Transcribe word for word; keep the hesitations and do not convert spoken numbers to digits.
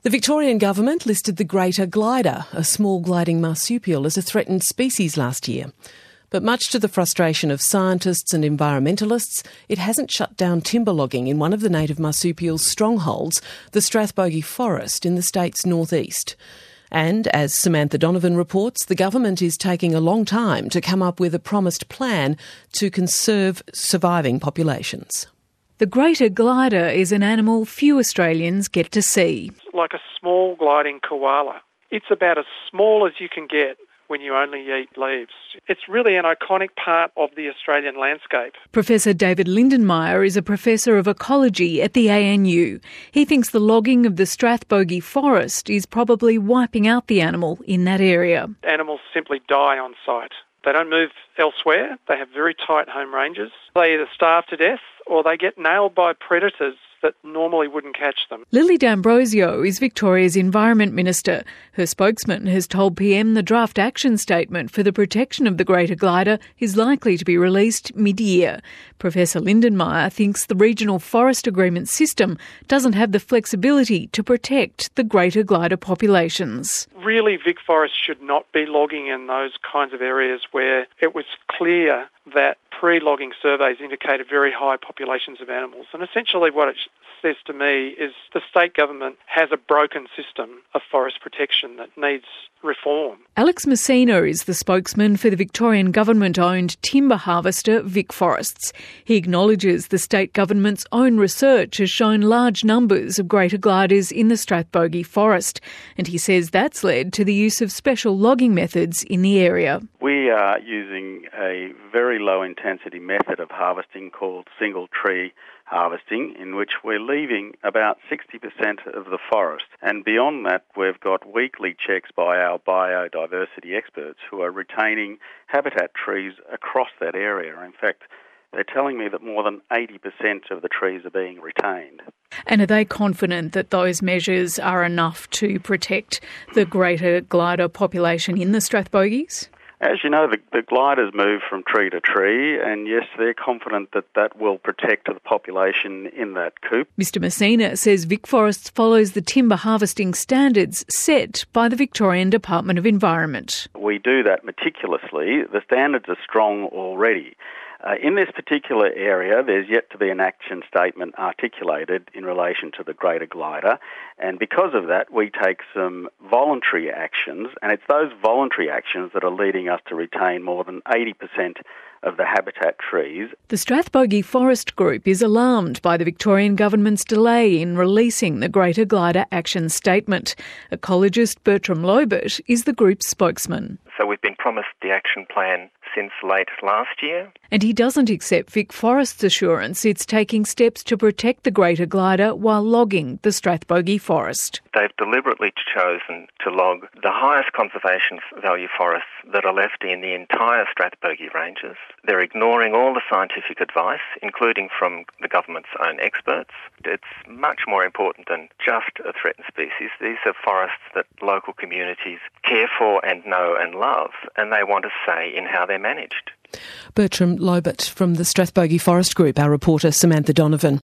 The Victorian government listed the greater glider, a small gliding marsupial, as a threatened species last year. But much to the frustration of scientists and environmentalists, it hasn't shut down timber logging in one of the native marsupial's strongholds, the Strathbogie Forest in the state's northeast. And, as Samantha Donovan reports, the government is taking a long time to come up with a promised plan to conserve surviving populations. The greater glider is an animal few Australians get to see. Like a small gliding koala. It's about as small as you can get when you only eat leaves. It's really an iconic part of the Australian landscape. Professor David Lindenmayer is a professor of ecology at the A N U. He thinks the logging of the Strathbogie Forest is probably wiping out the animal in that area. Animals simply die on site. They don't move elsewhere. They have very tight home ranges. They either starve to death or they get nailed by predators that normally wouldn't catch them. Lily D'Ambrosio is Victoria's Environment Minister. Her spokesman has told P M the draft action statement for the protection of the greater glider is likely to be released mid-year. Professor Lindenmayer thinks the regional forest agreement system doesn't have the flexibility to protect the greater glider populations. Really, VicForest should not be logging in those kinds of areas where it was clear that pre-logging surveys indicated very high populations of animals. And essentially what it says to me is the state government has a broken system of forest protection that needs reform. Alex Messina is the spokesman for the Victorian government-owned timber harvester VicForests. He acknowledges the state government's own research has shown large numbers of greater gliders in the Strathbogie Forest, and he says that's led to the use of special logging methods in the area. We are using a very low-intensity method of harvesting called single-tree harvesting, in which we're leaving about sixty percent of the forest. And beyond that, we've got weekly checks by our biodiversity experts who are retaining habitat trees across that area. In fact, they're telling me that more than eighty percent of the trees are being retained. And are they confident that those measures are enough to protect the greater glider population in the Strathbogies? As you know, the, the gliders move from tree to tree, and yes, they're confident that that will protect the population in that coop. Mister Messina says VicForests follows the timber harvesting standards set by the Victorian Department of Environment. We do that meticulously. The standards are strong already. Uh, in this particular area, there's yet to be an action statement articulated in relation to the greater glider, and because of that, we take some voluntary actions, and it's those voluntary actions that are leading us to retain more than eighty percent of the habitat trees. The Strathbogie Forest Group is alarmed by the Victorian government's delay in releasing the greater glider action statement. Ecologist Bertram Lobert is the group's spokesman. So we've been promised the action plan since late last year. And he doesn't accept VicForest's assurance it's taking steps to protect the greater glider while logging the Strathbogie Forest. They've deliberately chosen to log the highest conservation value forests that are left in the entire Strathbogie ranges. They're ignoring all the scientific advice, including from the government's own experts. It's much more important than just a threatened species. These are forests that local communities care for and know and love, and they want a say in how they're managed. Bertram Lobert from the Strathbogie Forest Group, our reporter Samantha Donovan.